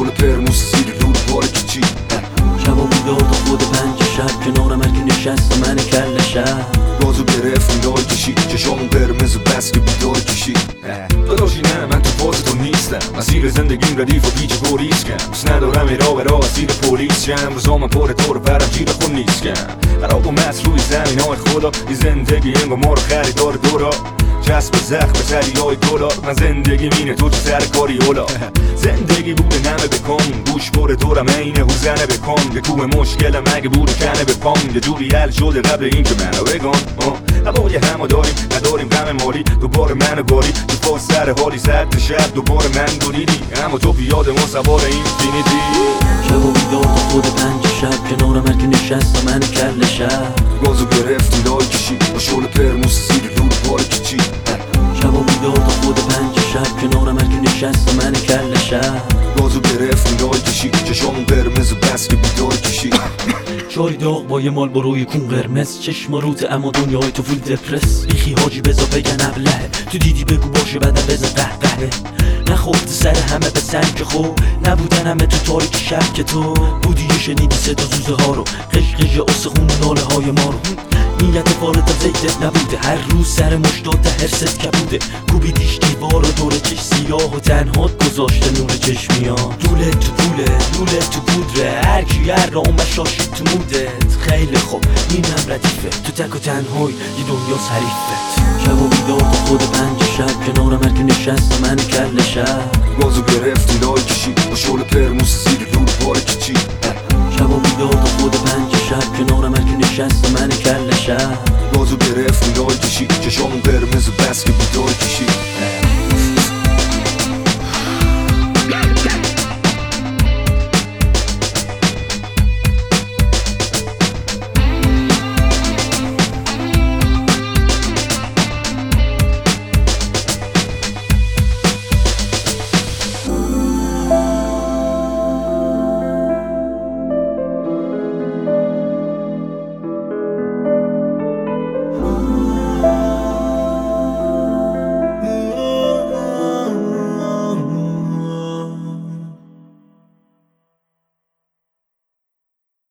شغل پرموز زیر رود باره کچی شب و بیدار تا خود 5 شب کنارم هرکی نشست من کل شب گازو گرفت میدار کشید چشامون قرمز و بس که بیدار کشید داداشی نه من تو باز تو نیستم مسیر زندگیم ردیف و پیچ گوریز کم بس ندارم ایرا و را اسیر پولیس شم روزامن پر دور برم جیر خون نیست کم خراب و مست روی زمین های خدا این زندگی انگو ما رو خریدار دورا چسب زخم سریای دلار من زندگی مینه تو سر کاری اولا زندگی بوده نمه بکن گوش بره دورم اینه حوزنه بکن یه کوه مشکلم اگه بود کنه به پام یه جوری حل شده قبل این که منو بگن هوای همو داریم نداریم غم مالی دوباره منو گاری تو فاز سر حالی ساعت شب دوباره من دوریدی اما تو بیاد ما سوار اینفینیتی شب و بیدار تا خود 5 شب کنارم هرکی نشست من کل شب گازو گرفت لای کشید با شغل پرموز زیر رود باره کچی شب و بیدار تا خود 5 شب کنارم هرکی نشست من کل شب گازو گرفت لای کشید چشامون قرمز و بس که بیدار کشید چای داغ با یه مال بروی کون قرمز چشم روت اما دنیای تو فول دپرس بیخی حاجی بزا بگن ابلهه تو دیدی بگو باشه بعدم بزن قهقهه نخورد سر همه به سنگ خوب نبودن همه تو تاریک شب که تو بودی یه شنیدی صدا زوزه ها رو قشقش استخون و ناله های ما رو نیت فارتم زیدت نبوده هر روز سر مشتات هرست کبوده کوبیدیش دیوار و دور چش سیاه و تنهات گذاشته نور چشمیان دوله تو پوله دوله تو بودره هرکی هر را اون بشاشید تو مودت خیلی خوب اینم ردیفه تو تک و تنهای یه دنیا حریفت شب و بیدار تا خود 5 شب کنارم هرکی نشست من کل شب گازو گرفت لای کشید با شغل پرموز